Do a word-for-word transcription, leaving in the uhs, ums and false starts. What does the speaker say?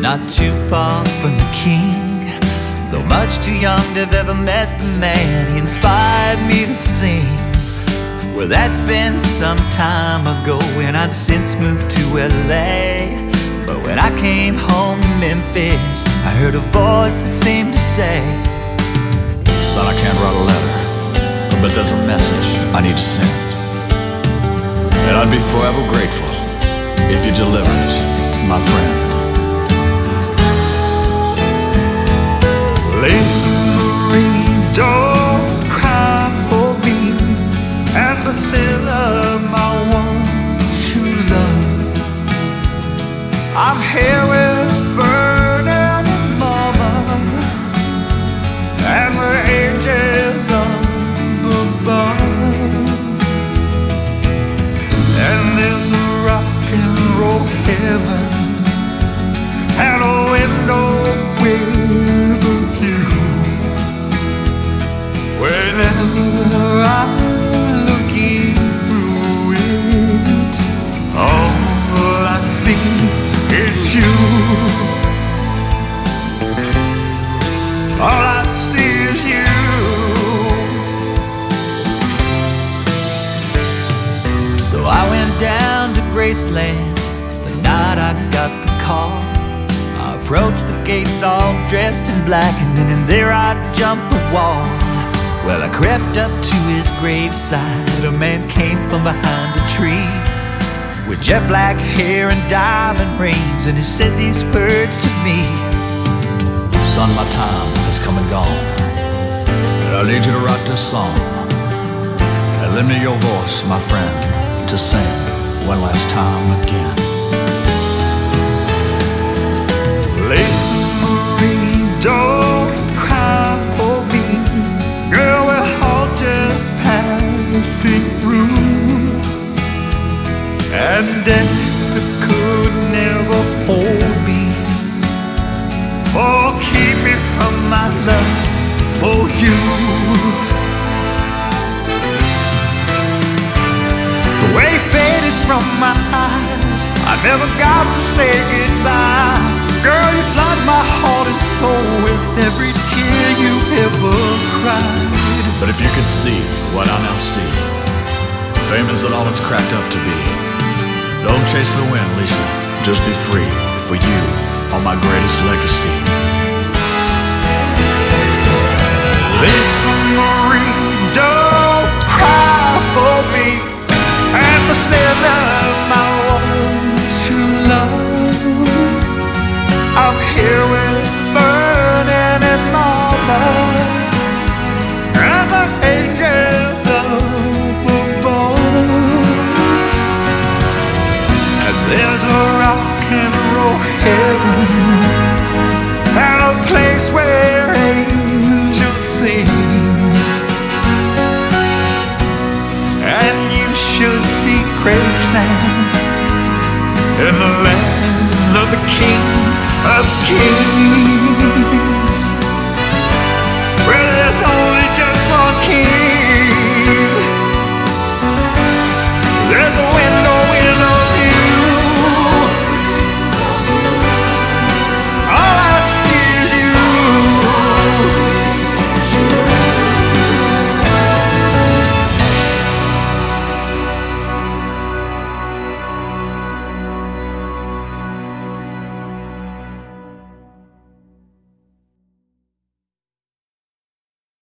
not too far from the king. Though much too young to have ever met the man, he inspired me to sing. Well, that's been some time ago, and I'd since moved to L A. But when I came home to Memphis, I heard a voice that seemed to say, "Son, I can't write a letter, but there's a message I need to send. And I'd be forever grateful if you deliver it, my friend." Listen, Marie, don't cry for me and the sinner I want to love. I'm here with Vernon and Mama and the angels up above. And there's a rock and roll heaven and a window with a view. Whenever I'm looking through it, all I see is you. All I see is you. So I went down to Graceland the night I got the call. I approached the gates all dressed in black, and then in there I jumped the wall. Well, I crept up to his graveside. A man came from behind a tree with jet black hair and diamond rings, and he said these words to me: "Son, my time has come and gone, and I need you to write this song. And lend me your voice, my friend, to sing one last time again." Listen, Marie, don't cry for me. Girl, we're all just passing through, and death could never hold me or keep me from my love for you. The way faded from my eyes, I never got to say goodbye. Girl, you flood my heart and soul with every tear you ever cried. But if you could see what I now see, fame isn't all it's cracked up to be. Don't chase the wind, Lisa, just be free. For you are my greatest legacy. Listen, Marie, don't cry for me and the sinner I want to love. I'm here with Vernon and Mama and the angels up above. And there's a rock and roll heaven